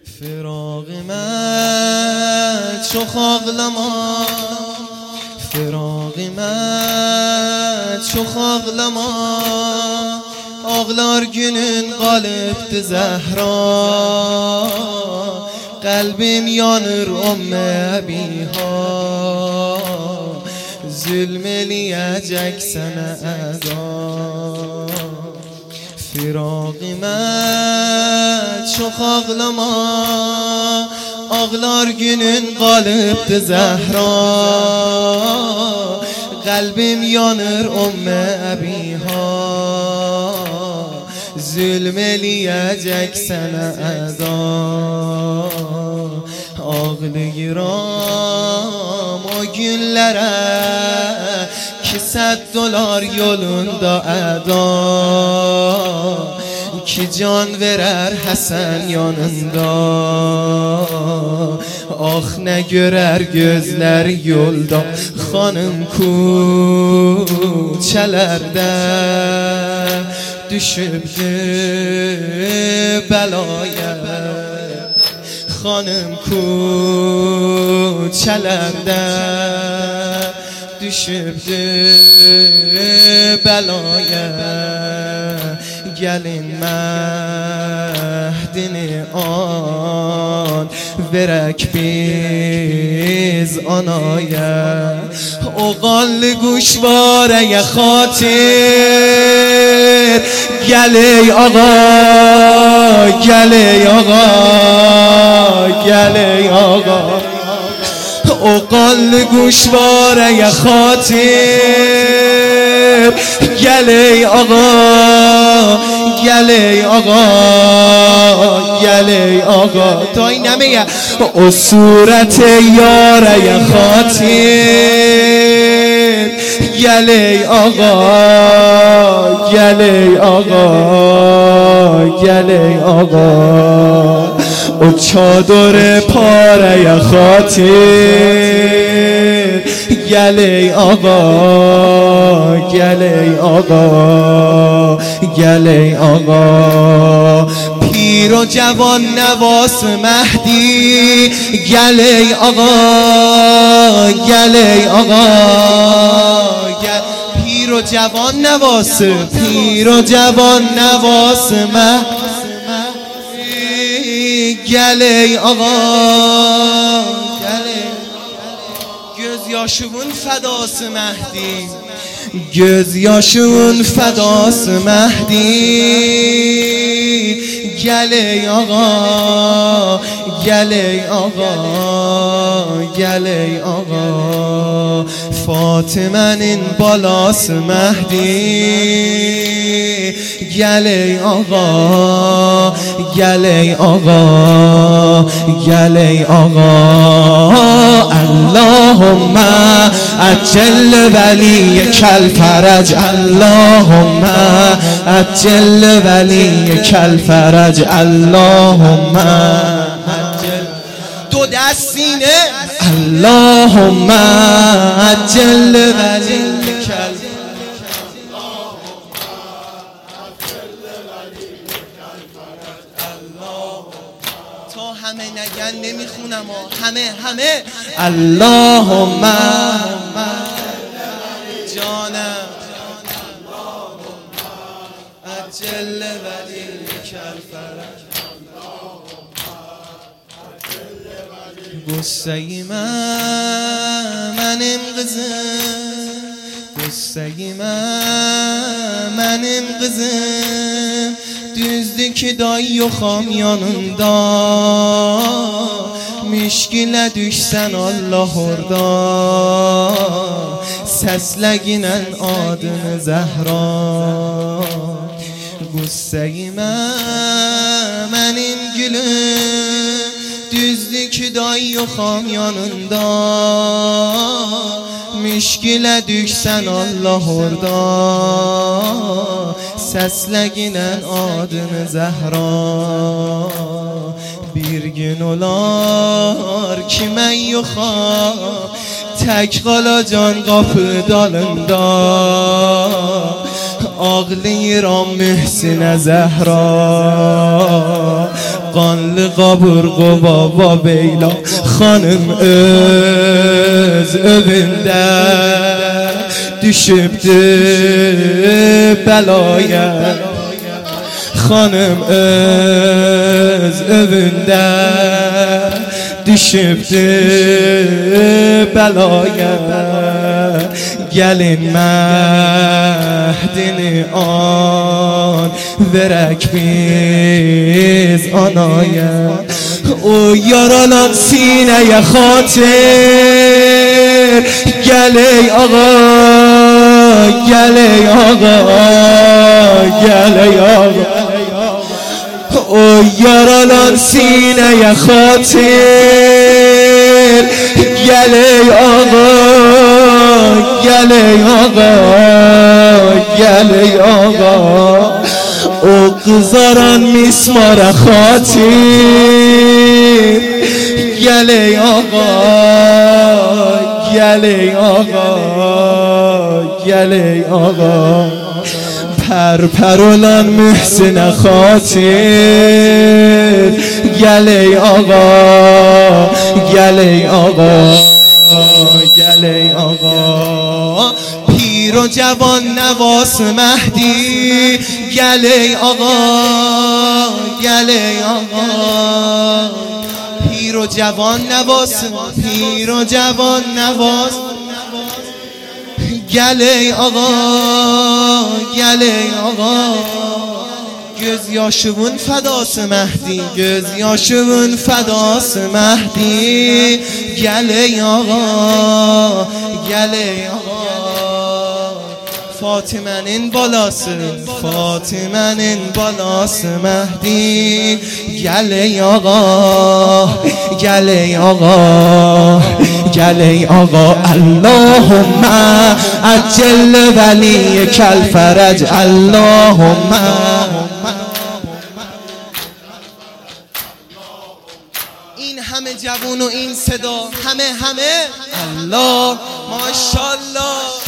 فراق من çok ağlama, firağı mən çok ağlama. Ağlar günün qalıbdı Zəhra, qəlbim yanır Əbiha. Zülm eləyəcək sənə əda. Firağı mən çok ağlama, ağlar günün qalıbdı Zəhra, qəlbim yanır Əbiha. Zülm eləyəcək sənə əda. Ağlayıram o günlərə ki $100 yolunda əda. Ki can verər Həsən yanında. Ah nə görər gözlər yolda, xanım küçələrdə düşübdü bəlaya. Xanım küçələrdə düşübdü bəlaya. Gəlin Məhdini an verək biz anaya. O qanlı quşvarəyə xatir gəl ey ağa, gəl ey ağa, gəl ey ağa. O qanlı quşvarəyə xatir gəl ey ağa, gəl ey ağa, gəl ey ağa. Ta اینمیه o صورت یارەyə xatir gəl ey ağa, gəl ey ağa, gəl ey ağa. O çadر پارەyə xatir gəl ey ağa, gəl ey ağa, gəl ey ağa. پیر و جوان نواس مهدی gəl ey ağa, gəl ey ağa. پیر و جوان نواس، پیر و جوان نواس مهدی gəl ey ağa, gəl ey. Gözyaşımın fədası Məhdi, gözyaşımın fədası Məhdi gəl ey ağa, gəl ey ağa, gəl ey ağa. Fatimənin balası Məhdi gəl ey ağa, gəl ey ağa, gəl ey ağa. Allahümme accel veliyyekel ferec, Allahümme accel veliyyekel ferec, Allahümme accel. دو دستینه اللهم عجل ولیک. تا همه نگن نمیخونم، همه اللهم جانم عجل ولیک الفرج. قصه منم قızım, قصه منم قızım. Düzdü ki dayı yoxam yanında, müşkilə düşsən Allah orada. Səsləginən adını Zəhra. Qüssəyi mənim gülüm, düzdü ki dayı yoxam yanında, müşkilə düşsən Allah orada. Səsləginən adını Zəhra. Bir gün olar ki mən yoxam, tək qalacaq qapı dalında. ağlayıram Mühsinə Zəhra, قان لقابر قبا و بیلا خانım öz evinde düşüptü belaya Hanım öz evinde düşüptü belaya Gelin Mehdini an verek biz anaya O yaralan sineye hatir Gel ey ağa, gel ey ağa, gel ey ağa O yaralan sineye hatir Gel ey ağa, gel ey ağa, gel ey ağa O kızaran mismara hatir Gel ey ağa, gel ey ağa, gel ey ağa پر olan mühsine hatir Gel ey ağa, gel ey ağa, gel ey ağa پیر و جوان نواس مهدی گل ای آقا گل ای آقا پیر و جوان نواس پیر و جوان نواس گل ای آقا گل ای آقا gözyaşımın fedası Mehdi gözyaşımın fedası Mehdi gel ey ağa gel ey ağa Fatime'nin balası Fatime'nin balası Mehdi gel ey ağa gel ey ağa gel ey ağa Allahümme accel veliyekel ferec Allahümme این همه جوون و این صدا همه الله ماشاءالله